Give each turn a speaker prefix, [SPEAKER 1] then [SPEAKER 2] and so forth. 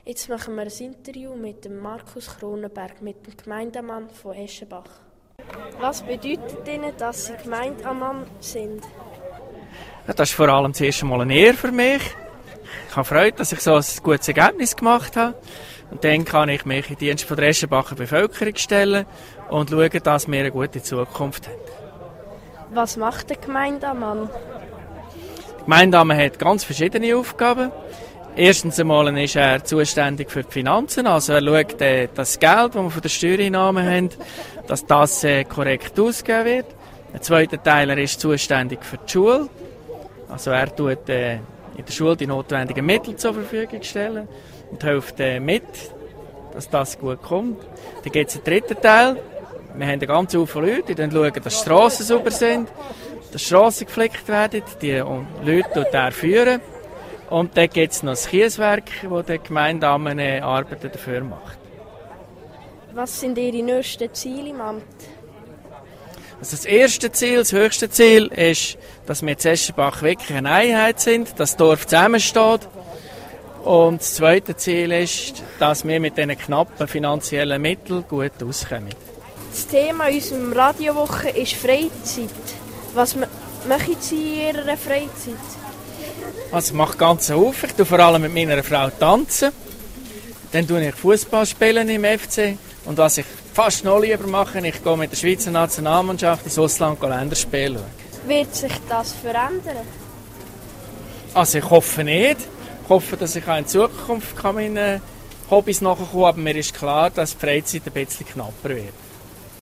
[SPEAKER 1] Jetzt machen wir ein Interview mit dem Markus Kronenberg, mit dem Gemeindemann von Eschenbach. Was bedeutet Ihnen, dass Sie Gemeindemann sind?
[SPEAKER 2] Ja, das ist vor allem das erste Mal eine Ehre für mich. Ich habe Freude, dass ich so ein gutes Ergebnis gemacht habe. Und dann kann ich mich in den Dienst der Eschenbacher Bevölkerung stellen und schauen, dass wir eine gute Zukunft haben.
[SPEAKER 1] Was macht der Gemeindemann?
[SPEAKER 2] Der Gemeindemann hat ganz verschiedene Aufgaben. Erstens einmal ist er zuständig für die Finanzen, also er schaut, das Geld, das wir von der Steuereinnahmen haben, dass das korrekt ausgegeben wird. Der zweite Teil, er ist zuständig für die Schule, also er tut in der Schule die notwendigen Mittel zur Verfügung stellen und hilft mit, dass das gut kommt. Dann gibt es einen dritten Teil, wir haben eine ganze Haufen Leute, die schauen, dass die Strassen sauber sind, dass Strassen geflickt werden, die Leute tut er führen. Und dann gibt es noch das Kieswerk, das der Gemeindemann Arbeiten dafür macht.
[SPEAKER 1] Was sind Ihre nächsten Ziele im Amt?
[SPEAKER 2] Also das erste Ziel, das höchste Ziel ist, dass wir in Eschenbach wirklich eine Einheit sind, dass das Dorf zusammensteht. Und das zweite Ziel ist, dass wir mit diesen knappen finanziellen Mitteln gut auskommen.
[SPEAKER 1] Das Thema unserer Radiowoche ist Freizeit. Was machen Sie in Ihrer Freizeit?
[SPEAKER 2] Also ich mache ganz Haufen. Ich tue vor allem mit meiner Frau tanzen. Dann tue ich Fußball spielen im FC. Und was ich fast noch lieber mache, ich gehe mit der Schweizer Nationalmannschaft ins Ausland Länderspiele schauen.
[SPEAKER 1] Wird sich das verändern?
[SPEAKER 2] Also ich hoffe nicht. Ich hoffe, dass ich auch in Zukunft meinen Hobbys nachkommen kann. Aber mir ist klar, dass die Freizeit ein bisschen knapper wird.